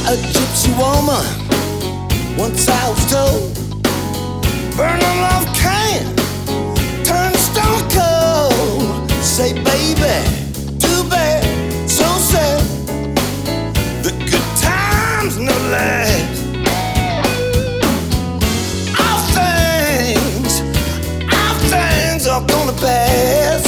a gypsy woman. Once I was told, burn a love can, turn stone cold. Say, baby, too bad, so sad. The good times never last. Our things are gonna pass.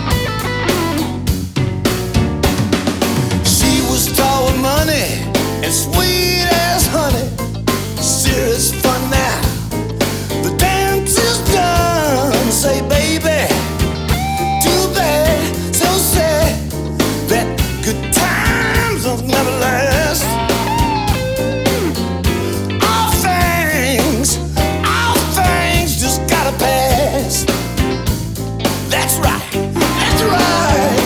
She was tall with money and sweet as honey. Serious fun now, the dance is done. Say, baby, too bad, so sad. That good times will never last. All things just gotta pass. That's right, that's right.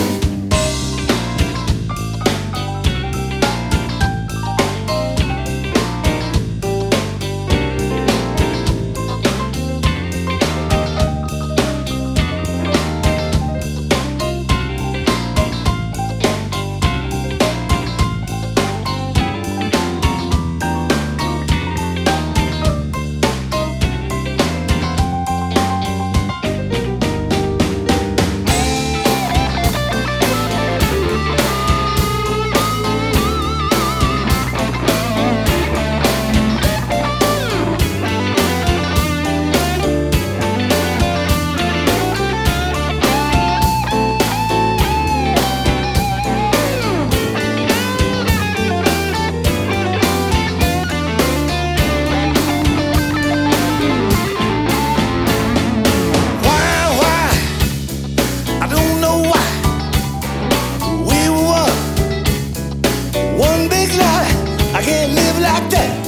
I can't live like that.